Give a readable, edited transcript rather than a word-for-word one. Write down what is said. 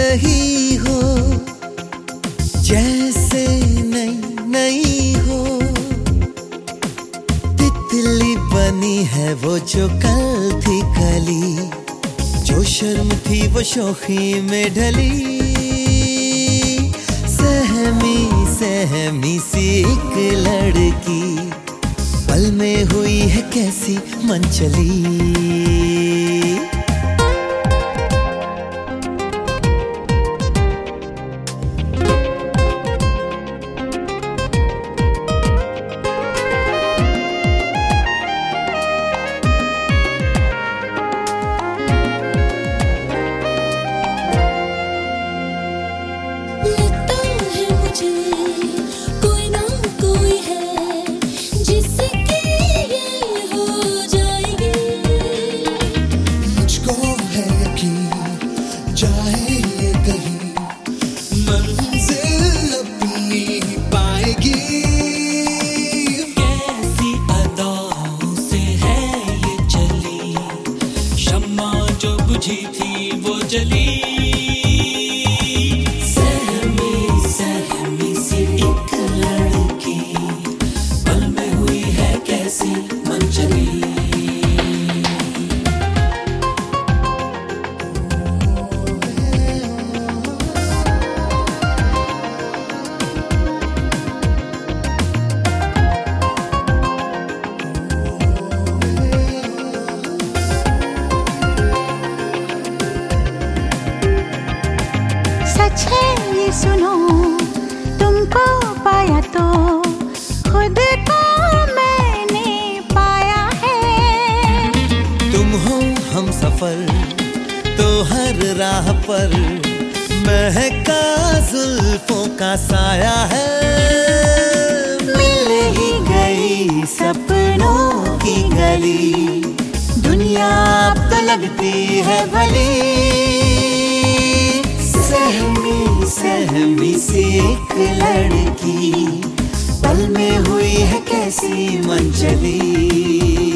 रही हो, जैसे नई नई हो। तितली बनी है वो जो कल थी कली, जो शर्म थी वो शोखी में ढली। सहमी सहमी सी एक लड़की, पल में हुई है कैसी मनचली। थी वो जली। सहमी सहमी सी एक लड़की, पल में हुई है कैसी मनचली। सच है ये सुनो, तुमको पाया तो खुद को मैंने पाया है। तुम हो हम सफर तो हर राह पर महका जुल्फों का साया है। मिल ही गई सपनों की गली, दुनिया अब तो लगती है भली। सहमी सहमी सी एक लड़की, पल में हुई है कैसी मनचली।